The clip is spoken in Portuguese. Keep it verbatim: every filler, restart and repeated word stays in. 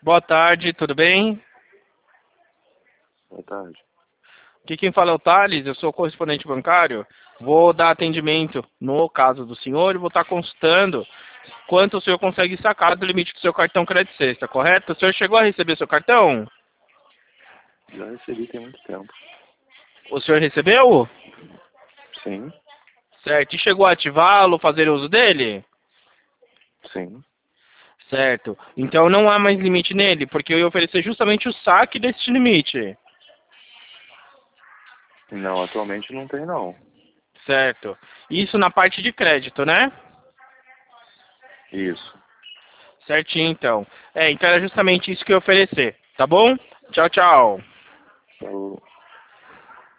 Boa tarde, tudo bem? Boa tarde. Aqui quem fala é o Thales, eu sou correspondente bancário. Vou dar atendimento no caso do senhor e vou estar consultando quanto o senhor consegue sacar do limite do seu cartão Crédito Sexta, correto? O senhor chegou a receber seu cartão? Já recebi tem muito tempo. O senhor recebeu? Sim, Certo. E chegou a ativá-lo, fazer uso dele? sim. Certo. Então não há mais limite nele, porque eu ia oferecer justamente o saque desse limite. Não, atualmente não tem não. Certo. Isso na parte de crédito, né? Isso. Certinho, então. É, então era justamente isso que eu ia oferecer, tá bom? Tchau, tchau. Falou.